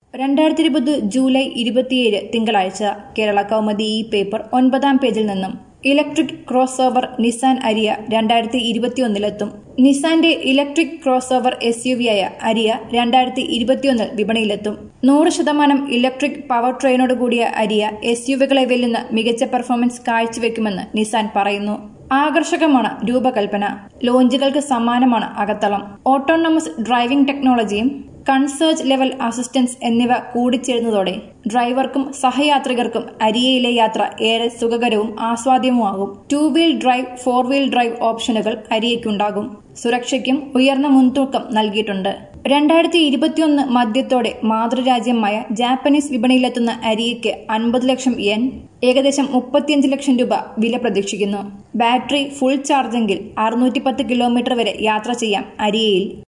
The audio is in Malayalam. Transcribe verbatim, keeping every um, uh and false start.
രണ്ടായിരത്തി ഇരുപത് ജൂലൈ ഇരുപത്തിയേഴ് തിങ്കളാഴ്ച കേരള കൗമുദി ഈ പേപ്പർ ഒൻപതാം പേജിൽ നിന്നും electric cross over Nissan Ariya രണ്ടായിരത്തി ഇരുപത്തിയൊന്നിലെത്തും. നിസാന്റെ electric crossover S U വിയായ അരിയ രണ്ടായിരത്തി ഇരുപത്തിയൊന്നിൽ വിപണിയിലെത്തും. നൂറ് ശതമാനം ഇലക്ട്രിക് പവർ ട്രെയിനോടുകൂടിയ അരിയ എസ് യുവികളെ വെല്ലുന്ന മികച്ച പെർഫോമൻസ് കാഴ്ചവെക്കുമെന്ന് നിസാൻ പറയുന്നു. ആകർഷകമാണ് രൂപകൽപ്പന. ലോഞ്ചുകൾക്ക് സമാനമാണ് അകത്തളം. ഓട്ടോണമസ് ഡ്രൈവിംഗ് ടെക്നോളജിയും കൺസേർജ് ലെവൽ അസിസ്റ്റൻസ് എന്നിവ കൂടിച്ചേരുന്നതോടെ ഡ്രൈവർക്കും സഹയാത്രികർക്കും അരിയയിലെ യാത്ര ഏറെ സുഖകരവും ആസ്വാദ്യവുമാകും. Two wheel drive, four wheel drive ഓപ്ഷനുകൾ അരിയയ്ക്കുണ്ടാകും. സുരക്ഷയ്ക്കും ഉയർന്ന മുൻതൂക്കം നൽകിയിട്ടുണ്ട്. രണ്ടായിരത്തി ഇരുപത്തിയൊന്ന് മധ്യത്തോടെ മാതൃരാജ്യമായ ജാപ്പനീസ് വിപണിയിലെത്തുന്ന അരിയയ്ക്ക് അൻപത് ലക്ഷം യെൻ, ഏകദേശം മുപ്പത്തിയഞ്ച് ലക്ഷം രൂപ വില പ്രതീക്ഷിക്കുന്നു. ബാറ്ററി ഫുൾ ചാർജെങ്കിൽ അറുന്നൂറ്റി പത്ത് കിലോമീറ്റർ വരെ യാത്ര ചെയ്യാം അരിയയിൽ.